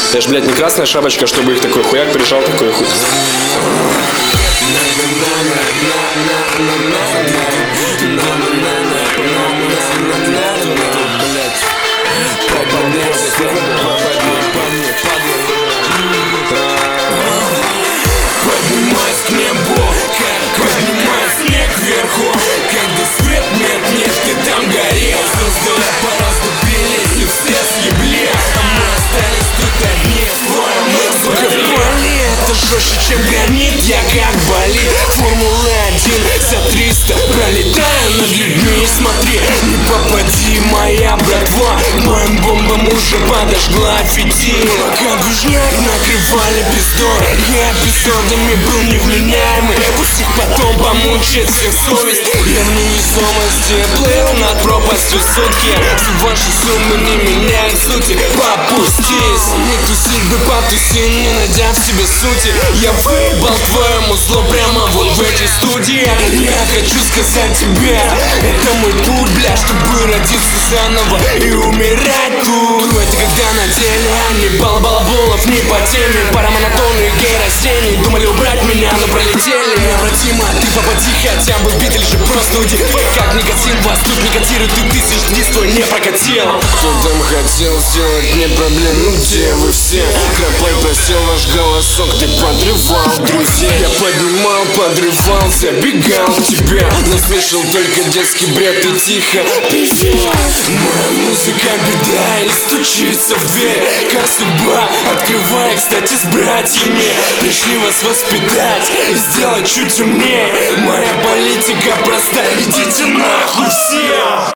Я ж, блядь, не красная шапочка, чтобы их такой хуяк прижал, такой хуй. Поднимаюсь к небу, как поднимаю снег вверху. Когда свет нет, ты там горел. Звезды пораступились и все съебли, а мы остались тут одни. Твоя музыка боли, это жестче, чем гранит, я как болит. Формула-1 за 300 пролетаю над людьми. Смотри, не попади, моя братва. Моим бомбам уже подожгла фитиль. Как движняк накрывали пиздой, я эпизодами был невменяемый. Пусть их потом помучает всех совесть. Я в невесомости плыл над пропастью сутки. Ваши суммы не меняют сути. Попустись, не тусить бы потуси, не найдя в себе сути. Я выебал твоему зло прямо вот в этой студии. Я хочу сказать тебе, это мой путь, бля, чтобы родиться заново и умирать тут. Это когда на деле, а не балаболов, не по теме. Пара монотонных гей-растений думали убрать меня, но пролетели. Необратимо, ты попади хотя бы в бит или же просто уйди. Как никотин, вас тут не котирует, ты тысяч диск твой не прокатил. Кто там хотел сделать мне проблем, ну где вы все? Кропай просил ваш голосок, ты подрывал друзей. Я поднимал, подрывался, бегал к тебе, но слышал только детский бред и тихо пиздец. Моя музыка беда и стучится в дверь, как судьба. Открывай, кстати, с братьями пришли вас воспитать и сделать чуть умнее. Моя политика проста, идите на